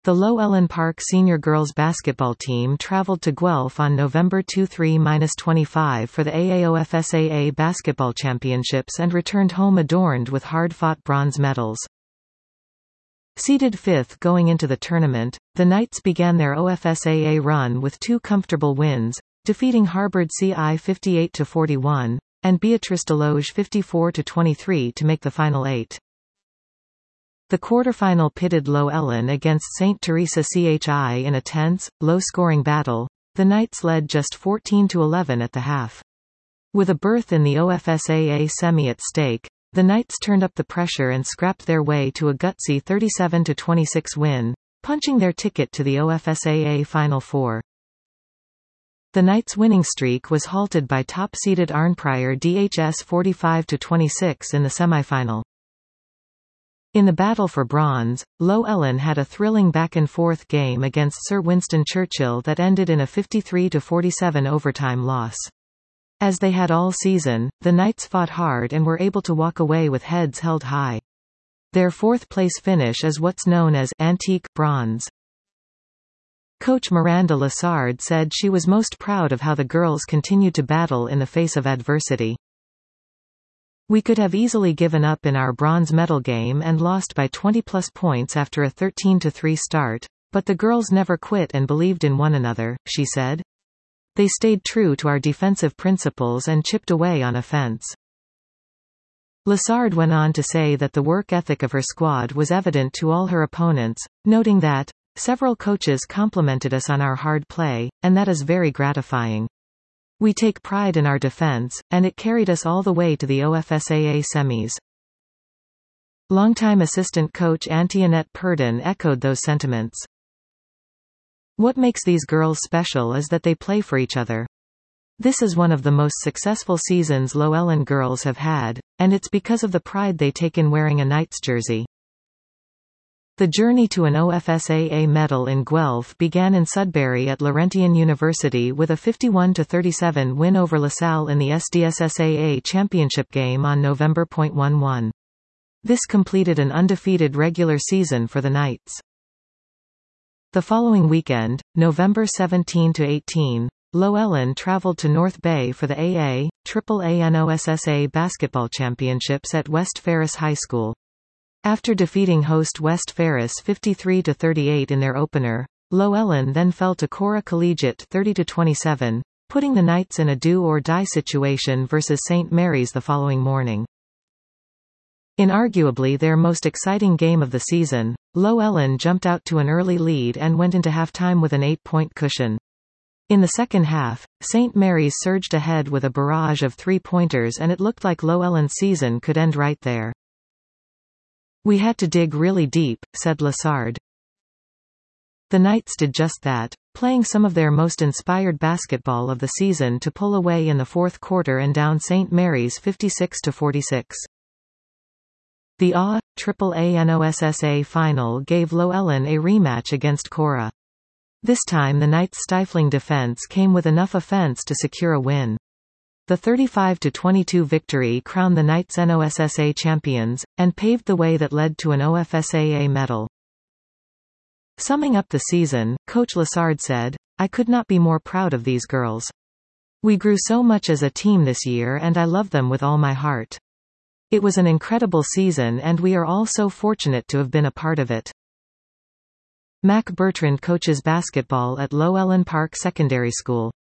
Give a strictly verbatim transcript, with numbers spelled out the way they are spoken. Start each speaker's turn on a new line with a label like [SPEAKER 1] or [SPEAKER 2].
[SPEAKER 1] The Low Ellen Park senior girls basketball team traveled to Guelph on November twenty-third to twenty-fifth for the A A O F S A A basketball championships and returned home adorned with hard-fought bronze medals. Seeded fifth going into the tournament, the Knights began their O F S A A run with two comfortable wins, defeating Harvard C I fifty-eight to forty-one, and Beatrice Desloges fifty-four to twenty-three to make the final eight. The quarterfinal pitted Low Ellen against Saint Teresa C H I in a tense, low-scoring battle. The Knights led just fourteen to eleven at the half. With a berth in the O F S A A semi at stake, the Knights turned up the pressure and scrapped their way to a gutsy thirty-seven to twenty-six win, punching their ticket to the O F S A A Final Four. The Knights' winning streak was halted by top-seeded Arnprior D H S forty-five to twenty-six in the semifinal. In the battle for bronze, Low Ellen had a thrilling back-and-forth game against Sir Winston Churchill that ended in a fifty-three to forty-seven overtime loss. As they had all season, the Knights fought hard and were able to walk away with heads held high. Their fourth-place finish is what's known as antique bronze. Coach Miranda Lessard said she was most proud of how the girls continued to battle in the face of adversity. "We could have easily given up in our bronze medal game and lost by twenty plus points after a thirteen to three start, but the girls never quit and believed in one another," she said. "They stayed true to our defensive principles and chipped away on offense." Lessard went on to say that the work ethic of her squad was evident to all her opponents, noting that, "Several coaches complimented us on our hard play, and that is very gratifying. We take pride in our defense, and it carried us all the way to the O F S A A semis." Longtime assistant coach Antoinette Purdon echoed those sentiments. "What makes these girls special is that they play for each other. This is one of the most successful seasons Low Ellen girls have had, and it's because of the pride they take in wearing a Knights jersey." The journey to an O F S A A medal in Guelph began in Sudbury at Laurentian University with a fifty-one to thirty-seven win over LaSalle in the S D S S A A championship game on November eleventh. This completed an undefeated regular season for the Knights. The following weekend, November seventeenth to eighteenth, Low Ellen traveled to North Bay for the A A, Triple A N O S S A basketball championships at West Ferris High School. After defeating host West Ferris fifty-three to thirty-eight in their opener, Low Ellen then fell to Cora Collegiate thirty to twenty-seven, putting the Knights in a do-or-die situation versus Saint Mary's the following morning. In arguably their most exciting game of the season, Low Ellen jumped out to an early lead and went into halftime with an eight-point cushion. In the second half, Saint Mary's surged ahead with a barrage of three-pointers and it looked like Low Ellen's season could end right there. "We had to dig really deep," said Lessard. The Knights did just that, playing some of their most inspired basketball of the season to pull away in the fourth quarter and down Saint Mary's fifty-six to forty-six. The A A, Triple A N O S S A final gave Low Ellen a rematch against Cora. This time the Knights' stifling defense came with enough offense to secure a win. The thirty-five to twenty-two victory crowned the Knights N O S S A champions, and paved the way that led to an O F S A A medal. Summing up the season, Coach Lessard said, "I could not be more proud of these girls. We grew so much as a team this year and I love them with all my heart. It was an incredible season and we are all so fortunate to have been a part of it." Mac Bertrand coaches basketball at Low Ellen Park Secondary School.